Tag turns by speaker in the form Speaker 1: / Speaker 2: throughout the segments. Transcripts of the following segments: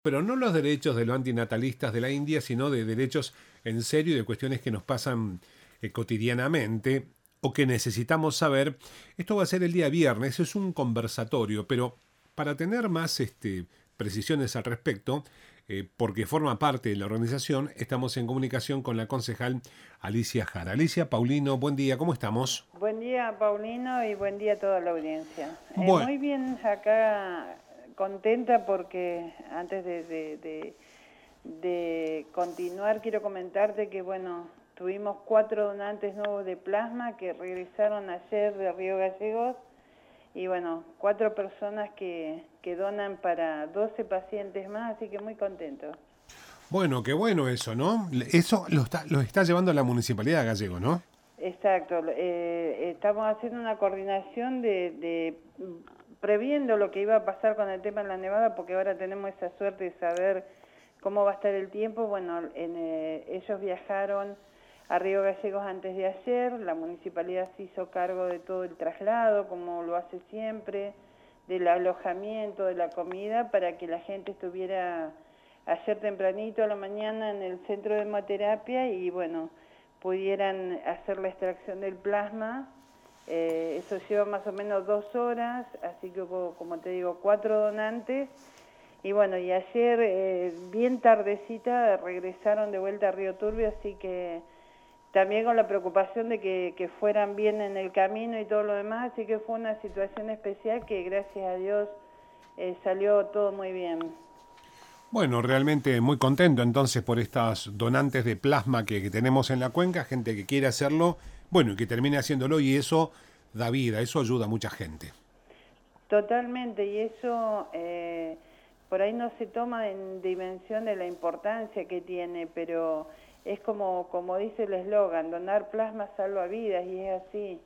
Speaker 1: pero no los derechos de los antinatalistas de la India, sino de derechos en serio y de cuestiones que nos pasan cotidianamente o que necesitamos saber. Esto va a ser el día viernes, es un conversatorio, pero para tener más precisiones al respecto, porque forma parte de la organización, estamos en comunicación con la concejal Alicia Jara. Alicia, Paulino, buen día, ¿cómo estamos?
Speaker 2: Buen día, Paulino, y buen día a toda la audiencia.
Speaker 1: Bueno,
Speaker 2: Muy bien, acá contenta porque antes de continuar quiero comentarte que, bueno, tuvimos 4 donantes nuevos de plasma que regresaron ayer de Río Gallegos y, bueno, 4 personas que donan para 12 pacientes más, así que muy contento.
Speaker 1: bueno, qué bueno eso, ¿no? Eso lo está llevando la Municipalidad de Gallego, ¿no?
Speaker 2: Exacto, estamos haciendo una coordinación previendo lo que iba a pasar con el tema en la nevada, porque ahora tenemos esa suerte de saber cómo va a estar el tiempo. Bueno, ellos viajaron a Río Gallegos antes de ayer, la municipalidad se hizo cargo de todo el traslado, como lo hace siempre, del alojamiento, de la comida, para que la gente estuviera ayer tempranito a la mañana en el centro de hemoterapia y, bueno, pudieran hacer la extracción del plasma. Eso lleva más o menos 2 horas, así que hubo, como te digo, 4 donantes. Y bueno, y ayer, bien tardecita, regresaron de vuelta a Río Turbio, así que también con la preocupación de que fueran bien en el camino y todo lo demás, así que fue una situación especial que gracias a Dios salió todo muy bien.
Speaker 1: Bueno, realmente muy contento entonces por estas donantes de plasma que tenemos en la cuenca, gente que quiere hacerlo, bueno, y que termine haciéndolo y eso da vida, eso ayuda a mucha gente.
Speaker 2: Totalmente, y eso por ahí no se toma en dimensión de la importancia que tiene, pero es como dice el eslogan, donar plasma salva vidas, y es así.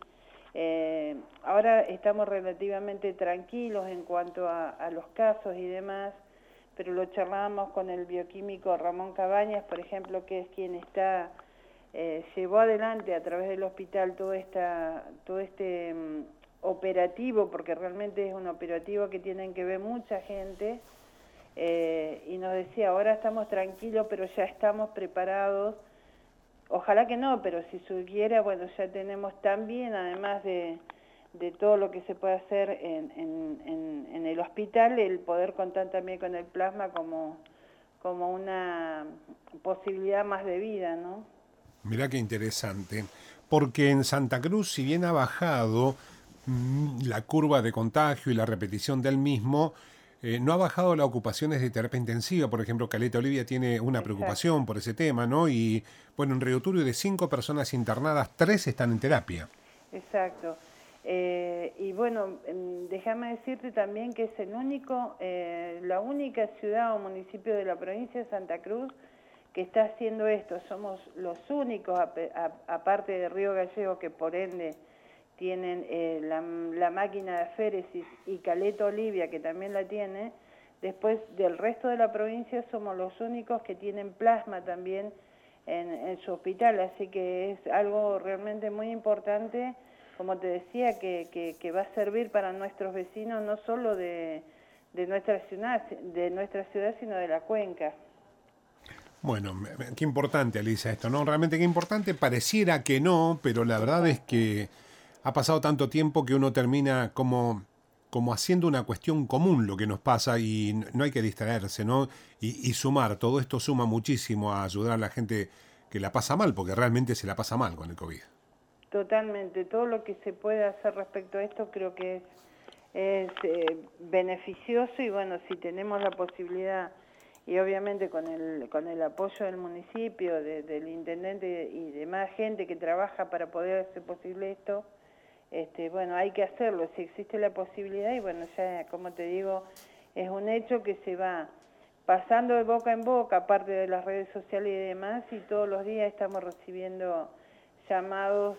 Speaker 2: Ahora estamos relativamente tranquilos en cuanto a los casos y demás, pero lo charlábamos con el bioquímico Ramón Cabañas, por ejemplo, que es quien llevó adelante a través del hospital todo este operativo, porque realmente es un operativo que tienen que ver mucha gente, y nos decía, ahora estamos tranquilos, pero ya estamos preparados. Ojalá que no, pero si supiera, bueno, ya tenemos también, además de todo lo que se puede hacer en el hospital, el poder contar también con el plasma como una posibilidad más de vida, ¿no?
Speaker 1: Mirá qué interesante, porque en Santa Cruz, si bien ha bajado la curva de contagio y la repetición del mismo, no ha bajado las ocupaciones de terapia intensiva. Por ejemplo, Caleta Olivia tiene una
Speaker 2: Exacto.
Speaker 1: preocupación por ese tema, ¿no? Y bueno, en Río Turbio de 5 personas internadas, 3 están en terapia.
Speaker 2: Exacto. Y bueno, déjame decirte también que es la única ciudad o municipio de la provincia de Santa Cruz que está haciendo esto. Somos los únicos, aparte de Río Gallegos, que por ende tienen la máquina de aféresis, y Caleta Olivia, que también la tiene. Después del resto de la provincia somos los únicos que tienen plasma también en su hospital, así que es algo realmente muy importante, como te decía, que va a servir para nuestros vecinos, no solo de nuestra ciudad, sino de la cuenca.
Speaker 1: Bueno, qué importante, Alicia, esto, ¿no? Realmente qué importante, pareciera que no, pero la verdad es
Speaker 2: Exacto.
Speaker 1: que ha pasado tanto tiempo que uno termina como haciendo una cuestión común lo que nos pasa y no hay que distraerse, ¿no? Y sumar, todo esto suma muchísimo a ayudar a la gente que la pasa mal, porque realmente se la pasa mal con el COVID.
Speaker 2: Totalmente, todo lo que se puede hacer respecto a esto creo que es beneficioso, y bueno, si tenemos la posibilidad y obviamente con el apoyo del municipio, del intendente y de más gente que trabaja para poder hacer posible esto, bueno, hay que hacerlo, si existe la posibilidad, y bueno, ya como te digo, es un hecho que se va pasando de boca en boca, aparte de las redes sociales y demás, y todos los días estamos recibiendo llamados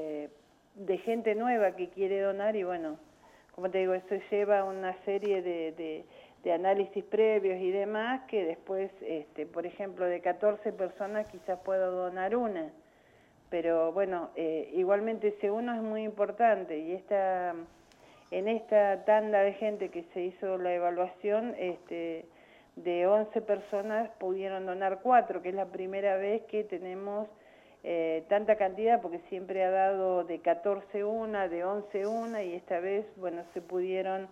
Speaker 2: de gente nueva que quiere donar, y bueno, como te digo, eso lleva una serie de análisis previos y demás, que después, por ejemplo, de 14 personas quizás puedo donar una, pero bueno, igualmente ese uno es muy importante, y en esta tanda de gente que se hizo la evaluación, de 11 personas pudieron donar 4, que es la primera vez que tenemos tanta cantidad, porque siempre ha dado de 14 una, de 11 una, y esta vez, bueno, se pudieron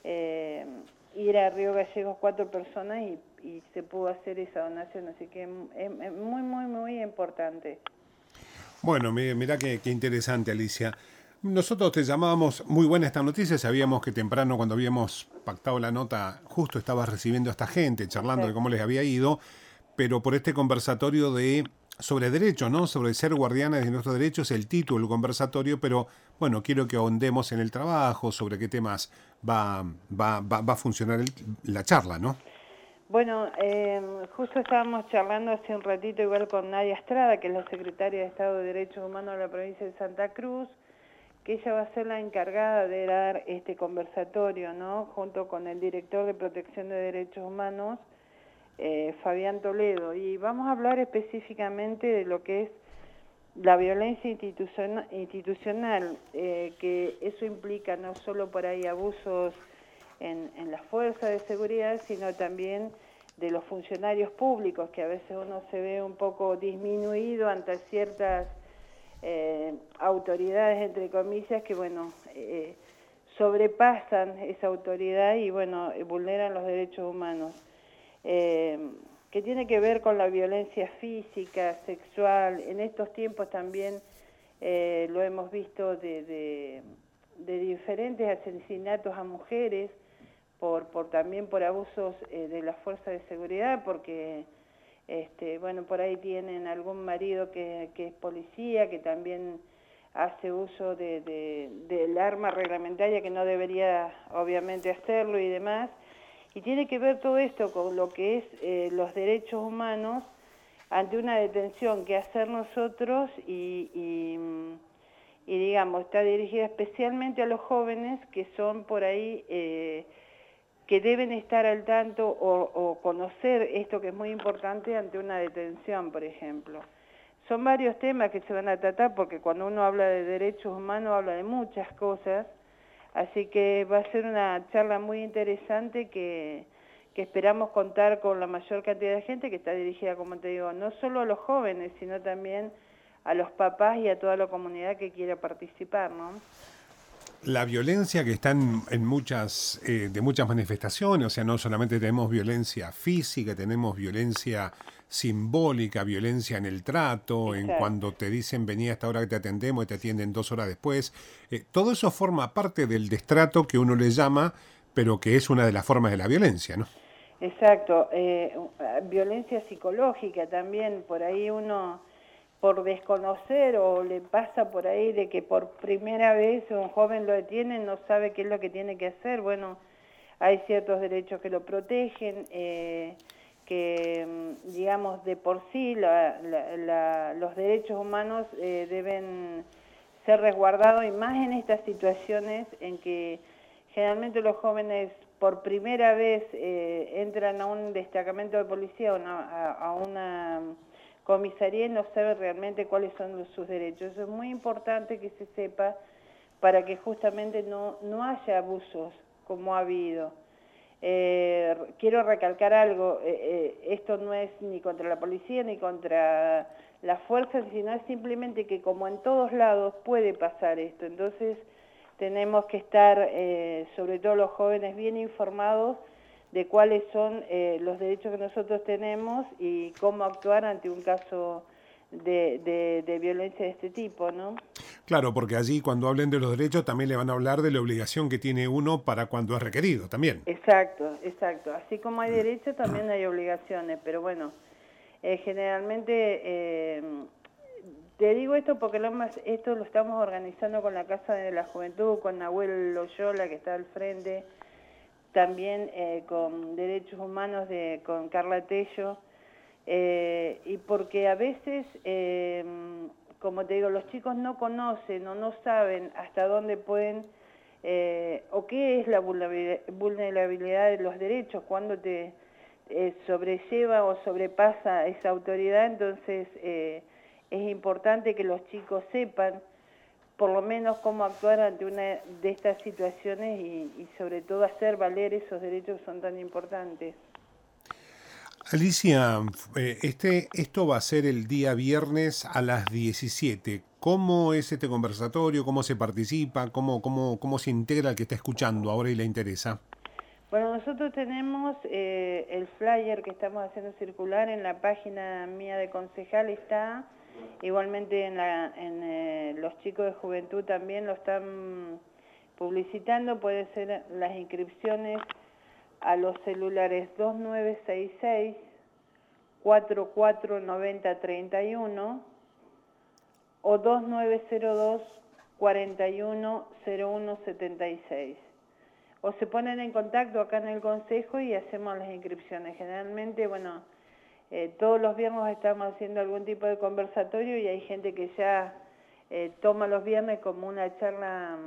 Speaker 2: ir a Río Gallegos 4 personas y se pudo hacer esa donación, así que es muy, muy, muy importante.
Speaker 1: Bueno, mirá qué interesante, Alicia. Nosotros te llamábamos, muy buena esta noticia, sabíamos que temprano cuando habíamos pactado la nota, justo estabas recibiendo a esta gente, charlando de cómo les había ido, pero por este conversatorio sobre derechos, ¿no? Sobre ser guardianes de nuestros derechos, el título del conversatorio, pero bueno, quiero que ahondemos en el trabajo, sobre qué temas va a funcionar la charla, ¿no?
Speaker 2: Bueno, justo estábamos charlando hace un ratito igual con Nadia Estrada, que es la secretaria de Estado de Derechos Humanos de la provincia de Santa Cruz, que ella va a ser la encargada de dar este conversatorio, ¿no? Junto con el director de Protección de Derechos Humanos, Fabián Toledo, y vamos a hablar específicamente de lo que es la violencia institucional, que eso implica no solo por ahí abusos en las fuerzas de seguridad, sino también de los funcionarios públicos, que a veces uno se ve un poco disminuido ante ciertas autoridades, entre comillas, que bueno, sobrepasan esa autoridad y bueno, vulneran los derechos humanos. Que tiene que ver con la violencia física, sexual. En estos tiempos también lo hemos visto de diferentes asesinatos a mujeres, también por abusos de las fuerzas de seguridad, porque bueno, por ahí tienen algún marido que es policía, que también hace uso del arma reglamentaria, que no debería obviamente hacerlo y demás. Y tiene que ver todo esto con lo que es los derechos humanos ante una detención que hacer nosotros y digamos, está dirigida especialmente a los jóvenes que son por ahí, que deben estar al tanto o conocer esto que es muy importante ante una detención, por ejemplo. Son varios temas que se van a tratar porque cuando uno habla de derechos humanos habla de muchas cosas. Así que va a ser una charla muy interesante que esperamos contar con la mayor cantidad de gente, que está dirigida, como te digo, no solo a los jóvenes, sino también a los papás y a toda la comunidad que quiera participar, ¿no?
Speaker 1: La violencia que está en muchas, de muchas manifestaciones, o sea, no solamente tenemos violencia física, tenemos violencia simbólica, violencia en el trato, en cuando te dicen vení a esta hora que te atendemos y te atienden 2 horas después. Todo eso forma parte del destrato que uno le llama, pero que es una de las formas de la violencia, ¿no?
Speaker 2: Exacto. Violencia psicológica también, por ahí uno, por desconocer o le pasa por ahí de que por primera vez un joven lo detiene, no sabe qué es lo que tiene que hacer. Bueno, hay ciertos derechos que lo protegen, que digamos de por sí los derechos humanos deben ser resguardados, y más en estas situaciones en que generalmente los jóvenes por primera vez entran a un destacamento de policía o a una comisaría y no saben realmente cuáles son sus derechos. Eso es muy importante que se sepa para que justamente no haya abusos como ha habido. Quiero recalcar algo, esto no es ni contra la policía ni contra las fuerzas, sino es simplemente que como en todos lados puede pasar esto, entonces tenemos que estar, sobre todo los jóvenes, bien informados de cuáles son los derechos que nosotros tenemos y cómo actuar ante un caso de violencia de este tipo, ¿no?
Speaker 1: Claro, porque allí cuando hablen de los derechos también le van a hablar de la obligación que tiene uno para cuando es requerido también.
Speaker 2: Exacto, exacto. Así como hay derechos, también hay obligaciones, pero bueno, generalmente, te digo esto porque esto lo estamos organizando con la Casa de la Juventud, con Nahuel Loyola, que está al frente, también con Derechos Humanos con Carla Tello, y porque a veces, como te digo, los chicos no conocen o no saben hasta dónde pueden, o qué es la vulnerabilidad de los derechos, cuando te sobrelleva o sobrepasa esa autoridad. Entonces es importante que los chicos sepan por lo menos cómo actuar ante una de estas situaciones y sobre todo hacer valer esos derechos que son tan importantes.
Speaker 1: Alicia, esto va a ser el día viernes a las 17. ¿Cómo es este conversatorio? ¿Cómo se participa? ¿Cómo se integra el que está escuchando ahora y le interesa?
Speaker 2: Bueno, nosotros tenemos el flyer que estamos haciendo circular en la página mía de concejal, está igualmente los chicos de juventud también lo están publicitando. Puede ser las inscripciones a los celulares 2966 449031 o 2902 410176. O se ponen en contacto acá en el consejo y hacemos las inscripciones. Generalmente, bueno, todos los viernes estamos haciendo algún tipo de conversatorio y hay gente que ya toma los viernes como una charla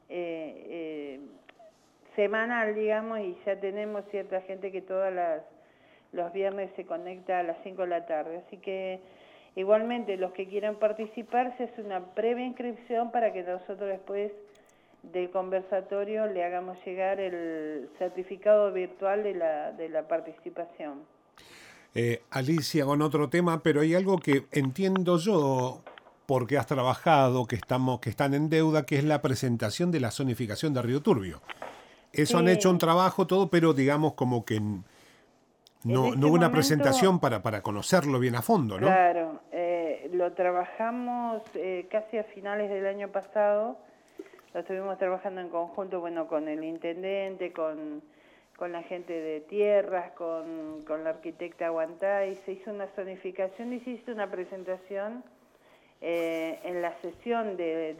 Speaker 2: semanal, digamos, y ya tenemos cierta gente que los viernes se conecta a las 5 de la tarde. Así que igualmente los que quieran participar se hace una previa inscripción para que nosotros después del conversatorio le hagamos llegar el certificado virtual de la participación.
Speaker 1: Alicia, con otro tema, pero hay algo que entiendo yo, porque has trabajado, que están en deuda, que es la presentación de la zonificación de Río Turbio. Eso han hecho un
Speaker 2: Sí,
Speaker 1: trabajo todo, pero digamos como que
Speaker 2: en
Speaker 1: no
Speaker 2: este
Speaker 1: hubo una
Speaker 2: momento,
Speaker 1: presentación para conocerlo bien a fondo, ¿no?
Speaker 2: claro, lo trabajamos casi a finales del año pasado. Lo estuvimos trabajando en conjunto, bueno, con el intendente, con la gente de tierras, con la arquitecta Aguantay. Se hizo una zonificación y se hizo una presentación en la sesión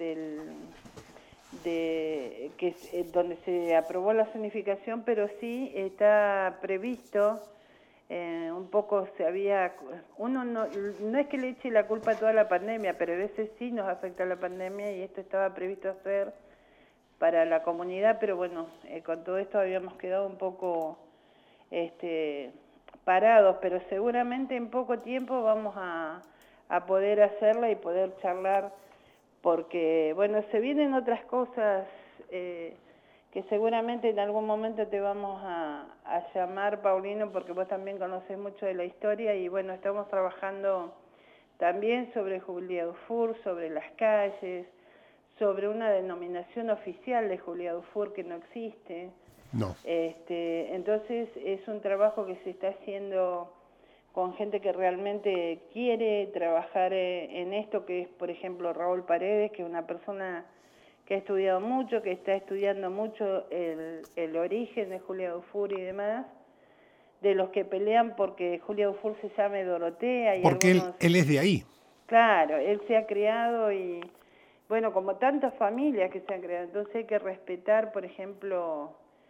Speaker 2: donde se aprobó la zonificación, pero sí está previsto, un poco uno no es que le eche la culpa a toda la pandemia, pero a veces sí nos afecta la pandemia y esto estaba previsto hacer para la comunidad, pero bueno, con todo esto habíamos quedado un poco parados, pero seguramente en poco tiempo vamos a poder hacerla y poder charlar, porque bueno, se vienen otras cosas que seguramente en algún momento te vamos a llamar, Paulino, porque vos también conoces mucho de la historia y bueno, estamos trabajando también sobre Julia Dufour, sobre las calles, sobre una denominación oficial de Julia Dufour que no existe.
Speaker 1: No.
Speaker 2: Entonces es un trabajo que se está haciendo con gente que realmente quiere trabajar en esto, que es, por ejemplo, Raúl Paredes, que es una persona que ha estudiado mucho, que está estudiando mucho el origen de Julia Dufour y demás, de los que pelean porque Julia Dufour se llame Dorotea y
Speaker 1: Porque
Speaker 2: algunos...
Speaker 1: él es de ahí.
Speaker 2: Claro, él se ha criado y, bueno, como tantas familias que se han creado, entonces hay que respetar, por ejemplo,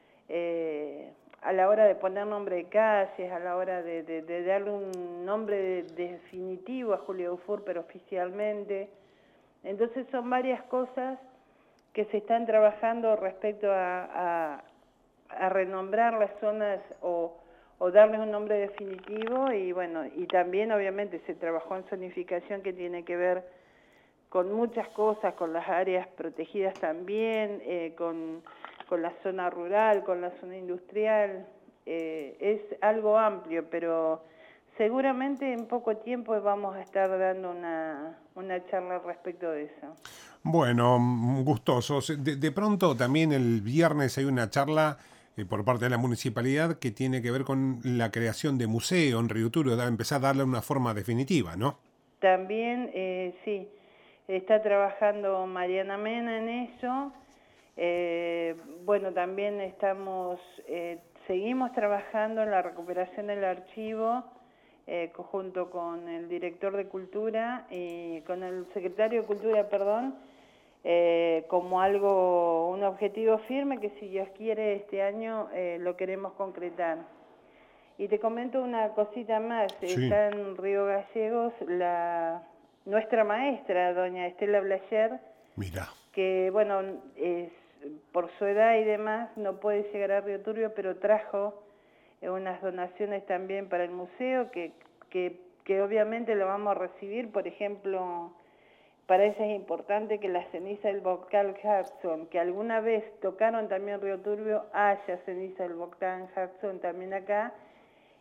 Speaker 2: a la hora de poner nombre de calles, a la hora de darle un nombre definitivo a Julio Dufour, pero oficialmente. Entonces son varias cosas que se están trabajando respecto a renombrar las zonas o darles un nombre definitivo y bueno, y también obviamente se trabajó en zonificación que tiene que ver con muchas cosas, con las áreas protegidas también, con la zona rural, con la zona industrial. Es algo amplio, pero seguramente en poco tiempo vamos a estar dando una charla respecto de eso.
Speaker 1: Bueno, gustosos. De pronto también el viernes hay una charla por parte de la municipalidad que tiene que ver con la creación de museo en Río Turbio, empezar a darle una forma definitiva, ¿no?
Speaker 2: También, sí, está trabajando Mariana Mena en eso. Bueno, también seguimos trabajando en la recuperación del archivo junto con el director de Cultura y con el secretario de Cultura, perdón, como un objetivo firme que si Dios quiere este año lo queremos concretar. Y te comento una cosita más,
Speaker 1: Sí.
Speaker 2: está en Río Gallegos nuestra maestra, doña Estela Blacher,
Speaker 1: Mira.
Speaker 2: que bueno, por su edad y demás no puede llegar a Río Turbio, pero trajo unas donaciones también para el museo que obviamente lo vamos a recibir. Por ejemplo, para ella es importante que la ceniza del volcán Hudson, que alguna vez tocaron también Río Turbio, haya ceniza del volcán Hudson también acá,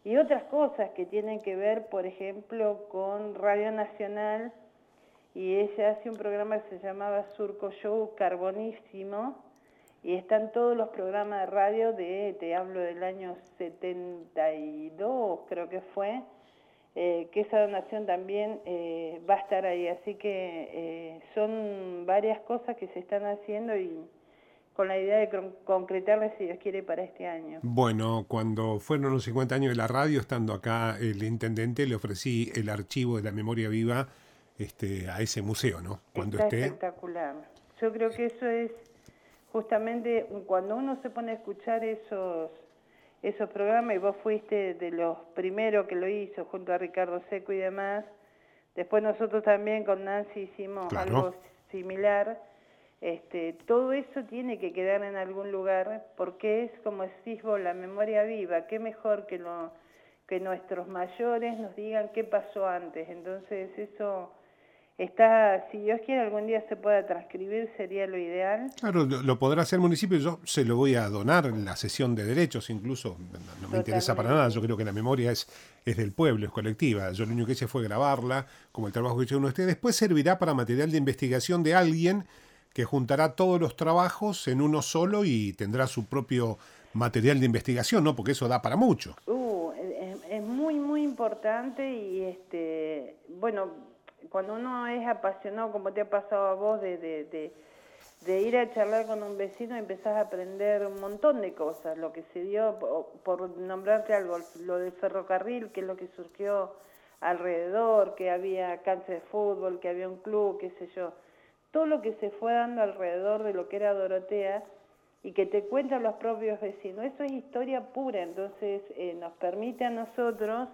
Speaker 2: y otras cosas que tienen que ver, por ejemplo, con Radio Nacional, y ella hace un programa que se llamaba Surco Show Carbonísimo, y están todos los programas de radio te hablo del año 72, creo que fue, que esa donación también va a estar ahí, así que son varias cosas que se están haciendo y con la idea de concretarlas, si Dios quiere, para este año.
Speaker 1: Bueno, cuando fueron los 50 años de la radio, estando acá el intendente, le ofrecí el archivo de la memoria viva a ese museo, ¿no? Cuando
Speaker 2: Está
Speaker 1: esté.
Speaker 2: espectacular. Yo creo que eso es justamente cuando uno se pone a escuchar esos programas, y vos fuiste de los primeros que lo hizo junto a Ricardo Seco y demás. Después nosotros también con Nancy hicimos algo similar. Todo eso tiene que quedar en algún lugar, porque es, como decís vos, la memoria viva. Qué mejor que nuestros mayores nos digan qué pasó antes. Entonces eso está, si Dios quiere, algún día se pueda transcribir, sería lo ideal.
Speaker 1: Claro, lo podrá hacer el municipio. Yo se lo voy a donar en la sesión de derechos, incluso. No me interesa para nada. Yo creo que la memoria es del pueblo, es colectiva. Yo lo único que hice fue grabarla, como el trabajo que hizo uno de ustedes. Después servirá para material de investigación de alguien que juntará todos los trabajos en uno solo y tendrá su propio material de investigación, ¿no? Porque eso da para mucho.
Speaker 2: Es muy, muy importante y, bueno, cuando uno es apasionado, como te ha pasado a vos, de ir a charlar con un vecino, empezás a aprender un montón de cosas. Lo que se dio, por nombrarte algo, lo del ferrocarril, que es lo que surgió alrededor, que había cancha de fútbol, que había un club, qué sé yo. Todo lo que se fue dando alrededor de lo que era Dorotea y que te cuentan los propios vecinos. Eso es historia pura, entonces nos permite a nosotros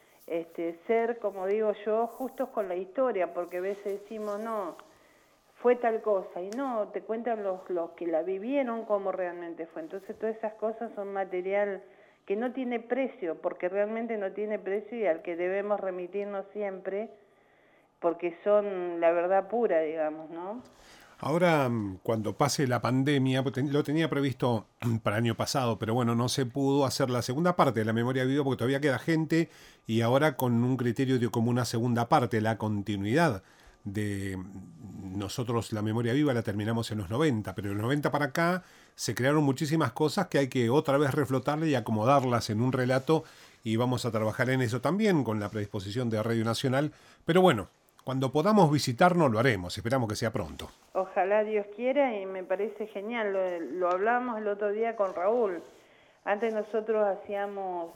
Speaker 2: ser, como digo yo, justos con la historia, porque a veces decimos, no, fue tal cosa, y no, te cuentan los que la vivieron cómo realmente fue. Entonces todas esas cosas son material que no tiene precio, porque realmente no tiene precio y al que debemos remitirnos siempre, porque son la verdad pura, digamos, ¿no?
Speaker 1: Ahora, cuando pase la pandemia, lo tenía previsto para el año pasado, pero bueno, no se pudo hacer la segunda parte de la memoria viva porque todavía queda gente y ahora con un criterio de como una segunda parte, la continuidad de nosotros la memoria viva la terminamos en los 90, pero en los 90 para acá se crearon muchísimas cosas que hay que otra vez reflotarle y acomodarlas en un relato y vamos a trabajar en eso también con la predisposición de Radio Nacional, pero bueno, cuando podamos visitarnos lo haremos, esperamos que sea pronto.
Speaker 2: Ojalá Dios quiera y me parece genial, lo hablamos el otro día con Raúl. Antes nosotros hacíamos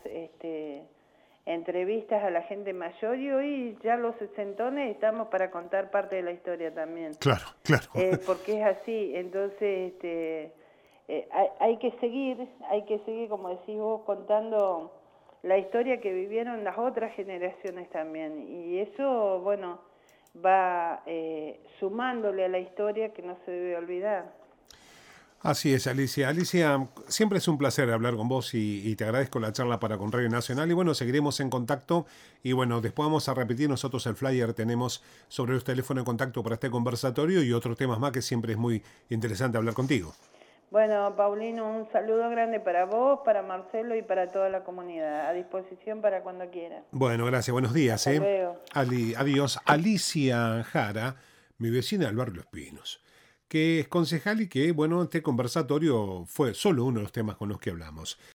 Speaker 2: entrevistas a la gente mayor y hoy ya los sesentones estamos para contar parte de la historia también.
Speaker 1: Claro, claro.
Speaker 2: Porque es así, entonces hay que seguir, como decís vos, contando la historia que vivieron las otras generaciones también. Y eso, bueno, va sumándole a la historia que no se debe olvidar.
Speaker 1: Así es, Alicia. Alicia, siempre es un placer hablar con vos y te agradezco la charla para con Radio Nacional. Y bueno, seguiremos en contacto. Y bueno, después vamos a repetir, nosotros el flyer tenemos sobre los teléfonos de contacto para este conversatorio y otros temas más que siempre es muy interesante hablar contigo.
Speaker 2: Bueno, Paulino, un saludo grande para vos, para Marcelo y para toda la comunidad. A disposición para cuando quieran.
Speaker 1: Bueno, gracias. Buenos días.
Speaker 2: Hasta luego.
Speaker 1: Adiós. Alicia Jara, mi vecina del barrio Los Pinos, que es concejal y que, bueno, este conversatorio fue solo uno de los temas con los que hablamos.